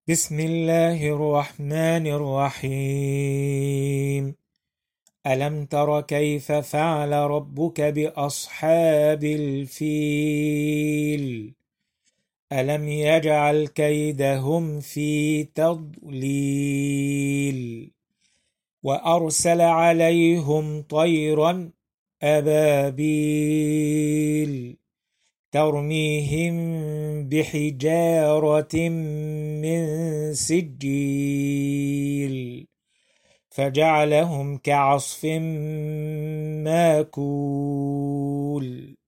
بسم الله الرحمن الرحيم. ألم تر كيف فعل ربك بأصحاب الفيل؟ ألم يجعل كيدهم في تضليل وأرسل عليهم طيرا أبابيل ترميهم بحجارة من سجيل فجعلهم كعصف ماكول.